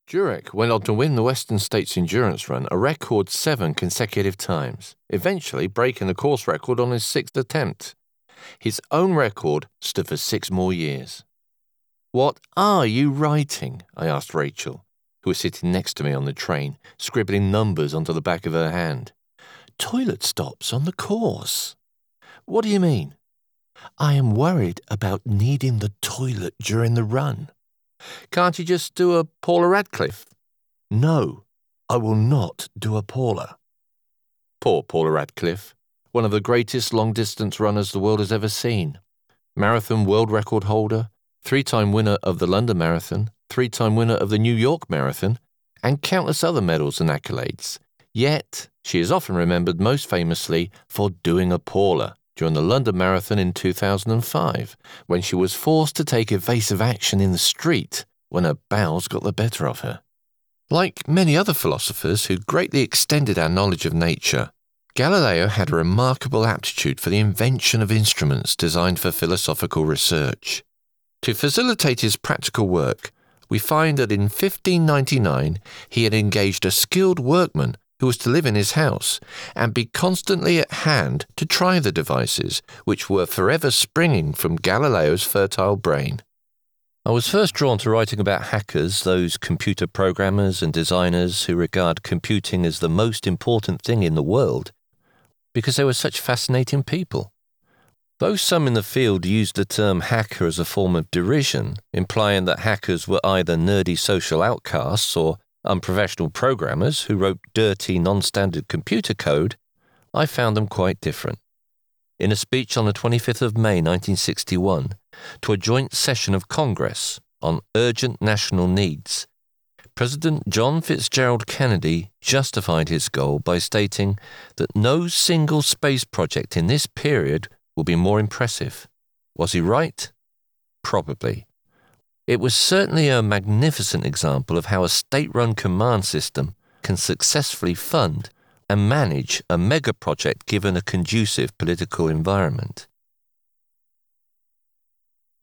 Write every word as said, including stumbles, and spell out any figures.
Jurek went on to win the Western States Endurance Run a record seven consecutive times, eventually breaking the course record on his sixth attempt. His own record stood for six more years. "What are you writing?" I asked Rachel, who was sitting next to me on the train, scribbling numbers onto the back of her hand. "Toilet stops on the course." "What do you mean?" "I am worried about needing the toilet during the run." "Can't you just do a Paula Radcliffe?" "No, I will not do a Paula." Poor Paula Radcliffe, one of the greatest long-distance runners the world has ever seen. Marathon world record holder, three-time winner of the London Marathon, three-time winner of the New York Marathon, and countless other medals and accolades. Yet, she is often remembered most famously for doing a Paula during the London Marathon in two thousand five, when she was forced to take evasive action in the street when her bowels got the better of her. Like many other philosophers who greatly extended our knowledge of nature, Galileo had a remarkable aptitude for the invention of instruments designed for philosophical research. To facilitate his practical work, we find that in fifteen ninety-nine he had engaged a skilled workman who was to live in his house and be constantly at hand to try the devices which were forever springing from Galileo's fertile brain. I was first drawn to writing about hackers, those computer programmers and designers who regard computing as the most important thing in the world, because they were such fascinating people. Though some in the field used the term hacker as a form of derision, implying that hackers were either nerdy social outcasts or unprofessional programmers who wrote dirty, non-standard computer code, I found them quite different. In a speech on the twenty-fifth of May nineteen sixty-one, to a joint session of Congress on urgent national needs, President John Fitzgerald Kennedy justified his goal by stating that no single space project in this period will be more impressive. Was he right? Probably. It was certainly a magnificent example of how a state-run command system can successfully fund and manage a mega project given a conducive political environment.